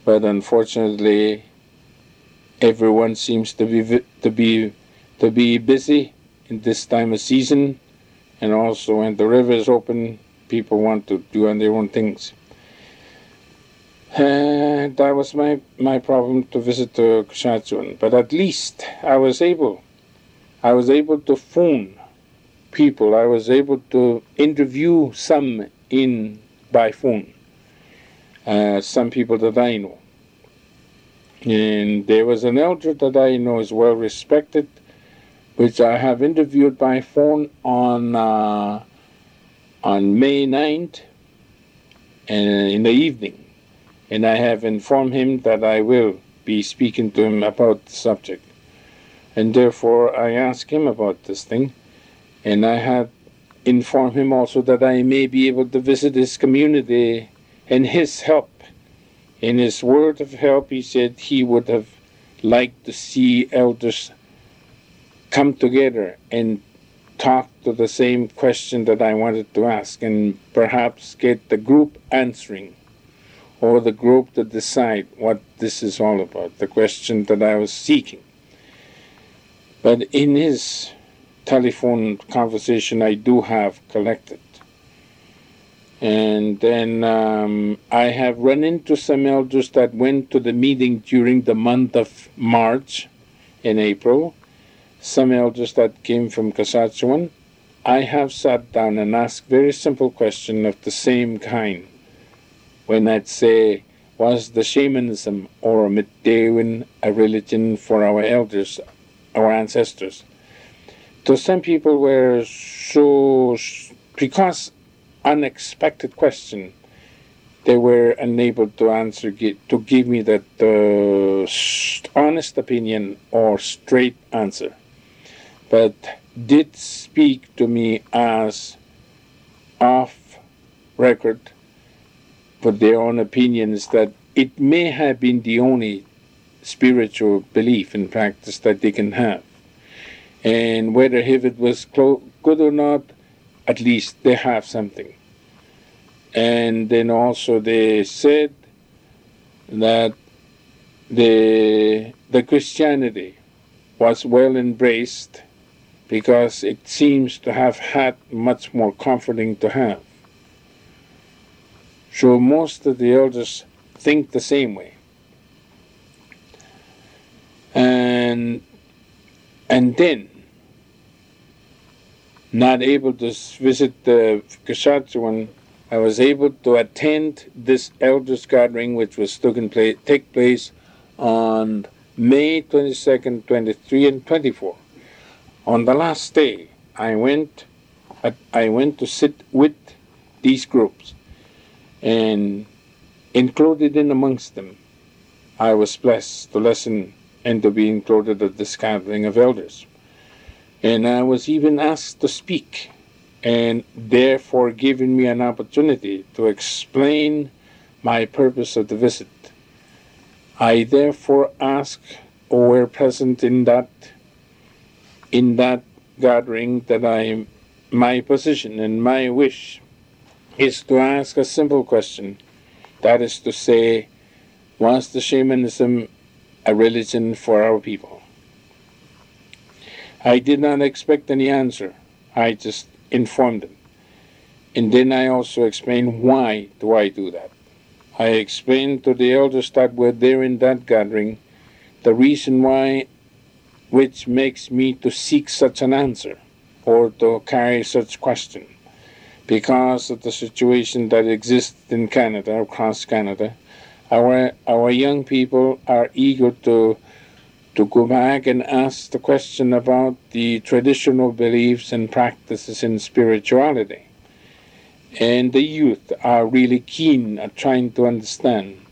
but unfortunately, everyone seems to be busy in this time of season, and also when the river is open, people want to do their own things. And that was my problem to visit Saskatchewan. But at least I was able to phone people. I was able to interview some by phone. Some people that I know. And there was an elder that I know is well respected, which I have interviewed by phone on May 9th in the evening. And I have informed him that I will be speaking to him about the subject. And therefore I asked him about this thing. And I had informed him also that I may be able to visit his community and his help. In his word of help, he said he would have liked to see elders come together and talk to the same question that I wanted to ask, and perhaps get the group answering, or the group to decide what this is all about, the question that I was seeking. But in his telephone conversation I do have collected. And then I have run into some elders that went to the meeting during the month of March and April, some elders that came from Saskatchewan. I have sat down and asked very simple question of the same kind. When I'd say, was the shamanism or Metewan a religion for our elders, our ancestors? So some people were so, because unexpected question, they were unable to answer, to give me that honest opinion or straight answer, but did speak to me as off record for their own opinions that it may have been the only spiritual belief and practice that they can have. And whether if it was good or not, at least they have something. And then also they said that the Christianity was well embraced because it seems to have had much more comforting to have. So most of the elders think the same way. And then, not able to visit the Saskatchewan, I was able to attend this elders gathering, which was take place on May 22nd, 23, and 24. On the last day, I went to sit with these groups, and included in amongst them, I was blessed to listen and to be included at this gathering of elders. And I was even asked to speak, and therefore given me an opportunity to explain my purpose of the visit. I therefore ask, or were present in that gathering, that my position and my wish is to ask a simple question. That is to say, was the shamanism a religion for our people? I did not expect any answer. I just informed them. And then I also explained why do I do that. I explained to the elders that were there in that gathering the reason why, which makes me to seek such an answer or to carry such question. Because of the situation that exists in Canada, across Canada, our young people are eager to go back and ask the question about the traditional beliefs and practices in spirituality. And the youth are really keen at trying to understand